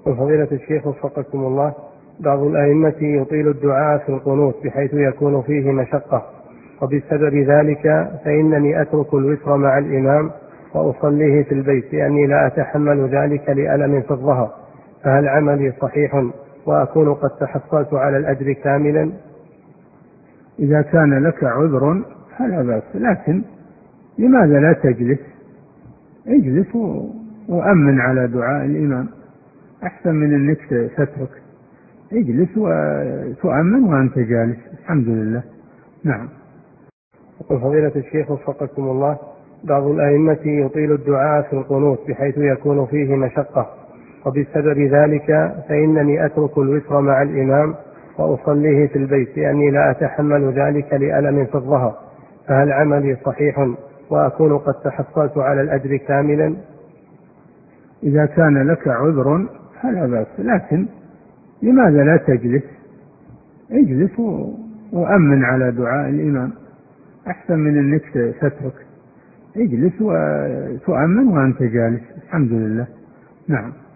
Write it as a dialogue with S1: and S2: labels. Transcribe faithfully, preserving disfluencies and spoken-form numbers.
S1: فضيلة الشيخ وفقكم الله، بعض الأئمة يطيل الدعاء في القنوت بحيث يكون فيه مشقة، وبسبب ذلك فإنني أترك الوتر مع الإمام وأصليه في البيت لأني لا أتحمل ذلك لألم في الظهر، فهل عملي صحيح وأكون قد تحصلت على الأجر كاملا؟
S2: إذا كان لك عذر فلا بأس، لكن لماذا لا تجلس؟ اجلس وأمن على دعاء الإمام، أحسن من أنك تترك. اجلس وتؤمن وأنت جالس. الحمد لله. نعم.
S1: فضيلة الشيخ وفقكم الله، بعض الأئمة يطيل الدعاء في القنوت بحيث يكون فيه مشقة، وبسبب ذلك فإنني أترك الوتر مع الإمام وأصليه في البيت لأني لا أتحمل ذلك لألم في الظهر، فهل عملي صحيح وأكون قد تحصلت على الأجر كاملا؟
S2: إذا كان لك عذر فلا بأس، لكن لماذا لا تجلس؟ اجلس وأمن على دعاء الإمام، أحسن من أنك تترك. اجلس وتؤمن وأنت جالس. الحمد لله. نعم.